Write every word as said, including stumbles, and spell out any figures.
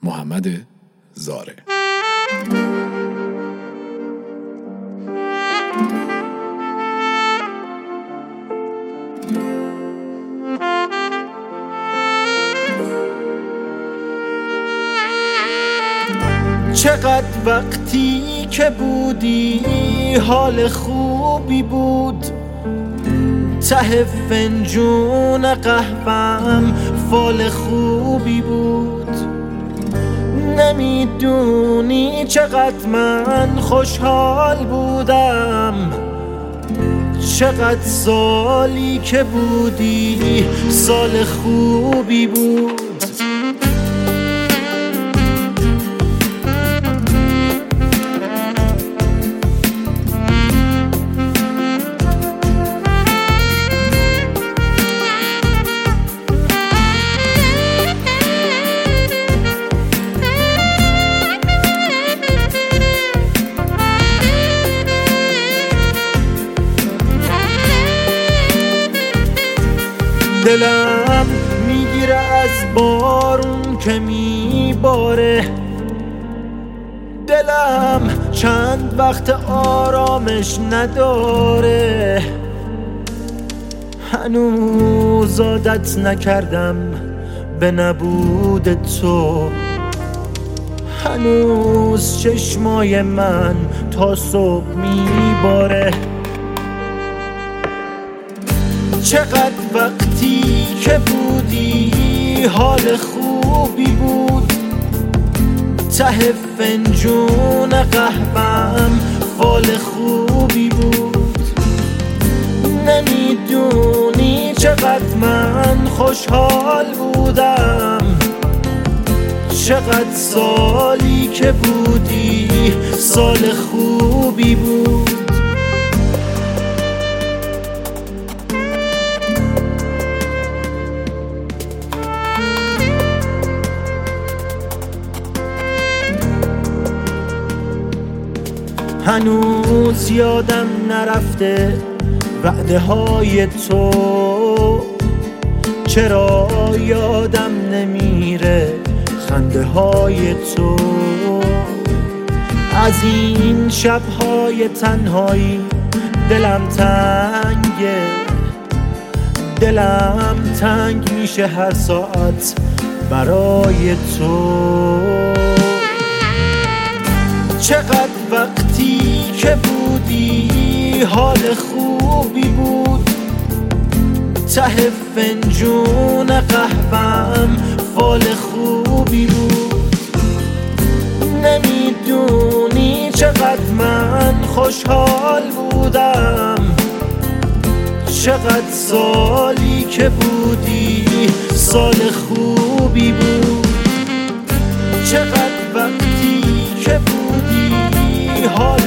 محمد زاره. چقدر وقتی که بودی حال خوبی بود، ته فنجون قهوه‌ام فال خوبی بود. نمیدونی چقدر من خوشحال بودم، چقدر سالی که بودی سال خوبی بود. دلم میگیره از بارون که میباره، دلم چند وقت آرامش نداره. هنوز عادت نکردم به نبود تو، هنوز چشمای من تا صبح میباره. چقدر وقتی که بودی حال خوبی بود، ته فنجون قهوه‌ام فال خوبی بود. نمیدونی چقدر من خوشحال بودم، چقدر سالی که بودی سال خوبی بود. هنوز یادم نرفته وعده های تو، چرا یادم نمیره خنده های تو. از این شبهای تنهایی دلم تنگه، دلم تنگ میشه هر ساعت برای تو. چقدر وقتی که بودی حال خوبی بود، ته فنجون قهوه‌ام فال خوبی بود. نمیدونی چقدر من خوشحال بودم، چقدر سالی که بودی سال خوبی بود. چقدر وقتی که بودی حال